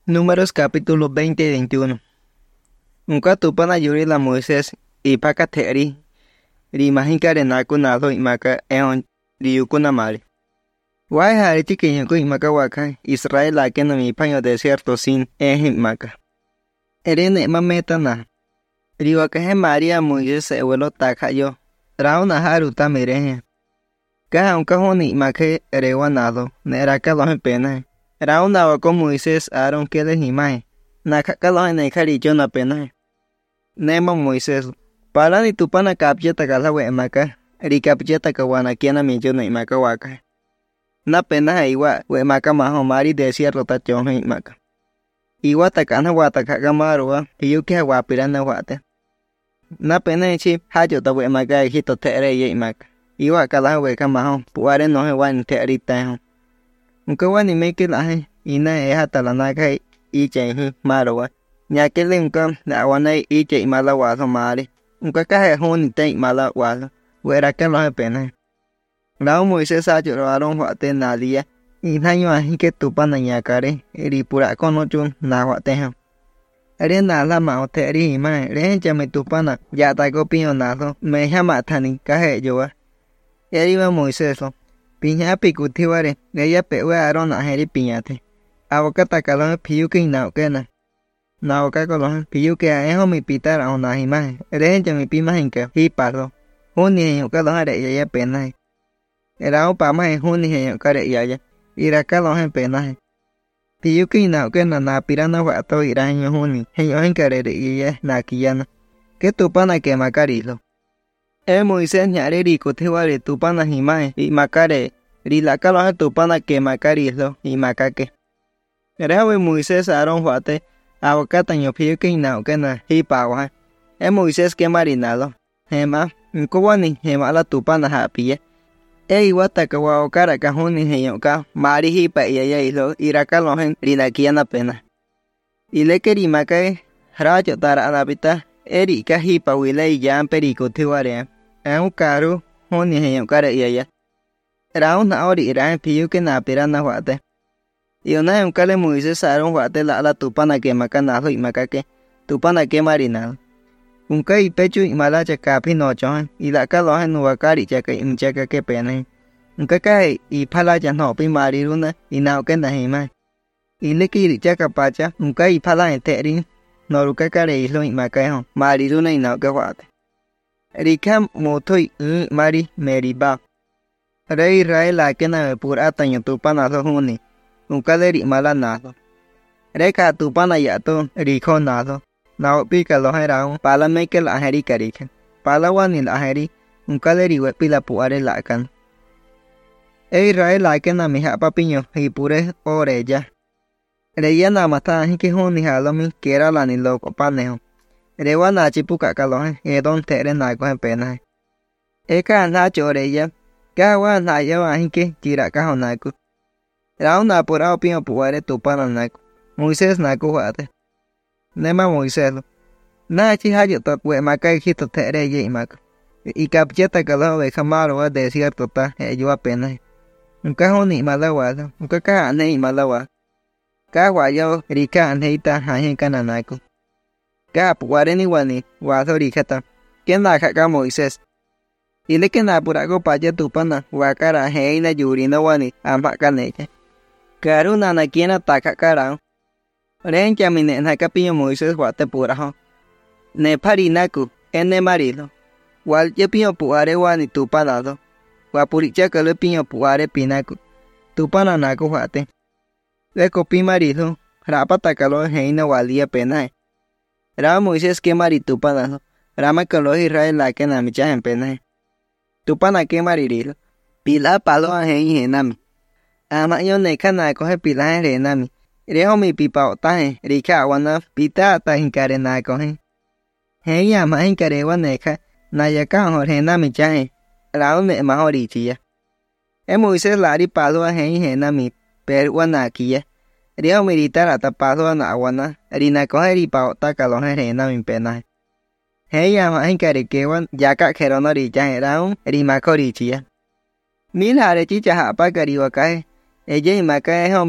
Números capítulo 20 y 21. Unka tupana yuri la Moisés y paka teri. Rimajinka renaku nado imaka eon riukuna mari. Wai hariti kinyaku imaka waka Israel ake no mi paño desierto sin imaka. Erene mameta na. Riwaka he María Moisés ewelo takayo. Rauna haruta mirehe. Kaha unka honi imake erewa nado. Neraka lohe pena. Rauna wako Moisés Aaron kele himae. Nakakalohe nekaricho na pena. Nema Moisés. Para ni tupana kapjeta kalawe emaka. Rikapjeta kawana kiana mijo na imaka waka. Na pena iwa we maka maho mari desierto tachohe imaka. Iwa takana wata kakamarua. Iyuke wapirana wate. Na pena ichi hajo ta we maka hito tere ye imaka. Iwa kalawe kamaho. Puare nohe wani teri teho. Unka wani meke lahe ina hata la naka iche hi marowa. Nyakele unka la wana iche imala wazo mari. Unka kahe honi te imala wazo. Wera ke lohe pena. Lao Moisés ajo roaron wate nalia. Inaño ahi ke tupana nyakare. Eri pura kono chun na wate ha. Ere nala mao te eri ima. Rehencha me tupana. Yata kopio nazo. Me hama tani kahe joa. Eri wa Moisés lo. Piña pikutiware, ella pewe Aaron aheri piñate. Aboka takalon piyuke inaukena. Naoka kolon piyuke aeho mi pitara onahimaje. Rehencha mi pimahinka hiparo. Huni henyuka lohare yaya penaje. Erao pamaje huni henyukare yaya. Iraka lohe penaje. Piyuke inaukena na pirana wato irahenyo huni. Henyohenkare yaya nakiyana. Que tupana que macarilo. Moisés nyare rikutiware tupana himae y makare rilakalo tupana que macarislo y makake. Rehawe Moisés Aaron huate abocata nyopio que inaukena hipawa. Moisés que marinalo. Hema nkowani hema la tupana hapie. Iwata kawaokara kahuni heyoka mari hipa iya ilo irakalo hen rinakiana pena. Ileke rimakae rajo tara adapita eri kahipa wile yan perikutiware. Un caro, honi heyo kare yaya. Raun na ori ira piyuke na pirana wate. Iona un kale Moisés Aaron wate la tupana que makana y makake. Tupana que marina. Un kai pechu y malacha capi no chon. Y la caloja nuakari chaka y mchaka que pene. Un kai y palacha no pi mariruna y nao que nahima. Y le kiri chaka pacha. Un kai pala enteri. No ruka kare islo y makajo. Mariruna y nao que wate. Rikam motoi mari meriba. Rey Israel akena me pura taño tupana so huni. Unkaleri mala nado. Reka tupana yato riko nado. Nao pika lo herao pala meke la heri karika. Pala wani la heri unkaleri wepila puare lakan. Israel akena mi hapa piño hipure oreya. Reya namata hiki huni halomi kera lani loko paneho. Rewa nachi puka kalohe, edon tere nago pena. Eka nacho oreya, kawa nayo ahike tira kaho naku. Rao na pura opio puare tupana naku. Moisés naku wate. Nema Moisés lo. Nachi hayo tokwe makai hito tere ye imaku. Ikapjeta kalohe kamaro wa desierto ta eyo pena. Unka honi malawa, unka ka ane malawa. Kawa yo rika aneita ahika nanaku. Kap wareni wani wazo rikata. Ken la kaka Moisés. Ile que na purago paja tupana wakara heina yurina wani ambaka neche. Karuna na kiena taka karao. Rencha mine na kapillo Moisés wate puraho. Ne parinaku ene marilo. Wal ye piño puare wani tupanado. Wapuricha kale piño puare pinaku. Tupana naku wate. Leko pi marilo. Rapa takalo heina walia penae. Rama Moisés que mari tupana. Rama kalo Israel la que na micha en pena. Tupana que maririlo. Pila palo a henami. Ama yo ne kana coge pila en renami. Reho mi pipa otaje. Rika wana pita ata hinkare na coge. Hei ama hinkare waneka. Nayaka hor henami chahe. Rao me mahorichia. Moisés lari palo a henami. Per wanakia. Rio militar atapado na awana, rina koheri pa takalo herena min pena. Heya ma hinkarikewan yaka keronori jaheraun rimakorichia. Mil harechicha hapa kariwakae. Ella imakae homi,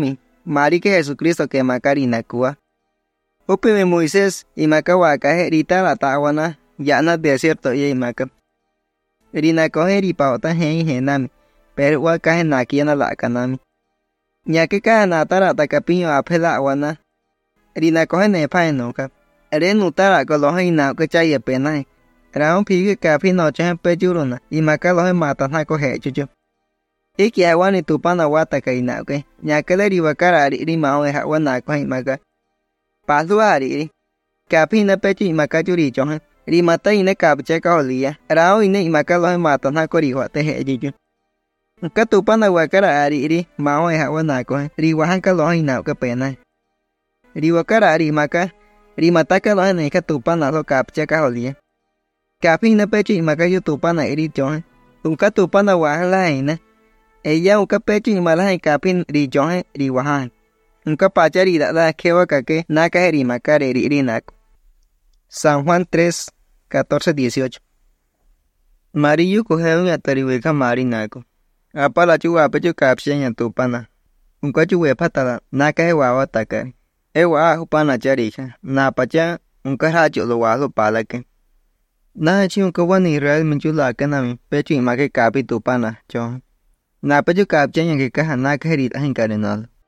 Mari que Jesucristo que macarina cuá. Upime Moisés y maca waka rita la tawana yana desierto y maca. Rina coge ripaota hei henami, pero waka henakiana la kanami. Ya que cada natara tacapiño apela wana. Rina coge nepa enoka. Ere nutara coloja y na que chaya pena. Raon pique capi noche pejuruna y maca loje mata na coge chucho. Iki awani tupana wata kaina ke. Ya que le ribacara rimao de hawana coge maca. Pasuari. Capi na pechi y maca churicho. Rimata ine capche caolía. Rao ine y maca loje mata na corijo te hejicho. Katupana wakara ari mao de hawana coge. Riwahanka loje y na que pena. Riwakara rimaka. Rimataka loje ne katupana lo capche caolía. Capi na pechi y maca yutupana ericho. Katupana wahala ina. Ella un pechi y mala en capi richoje riwahan. Un capachari da kewa kake naka rimakare rinaco. San Juan 3, 14, 18. Mariyu coge un atariweka marinaco. Apala chuwa pecho capchen en tupana. Un cachuwe patada naka wawa takari. Ewa upana charija. Na pacha un caracho lo walo palake. Na chi un kawani Israel minchula kanami pecho y make capi tupana chon. Na pecho capchen en que caja naka herita encadenado.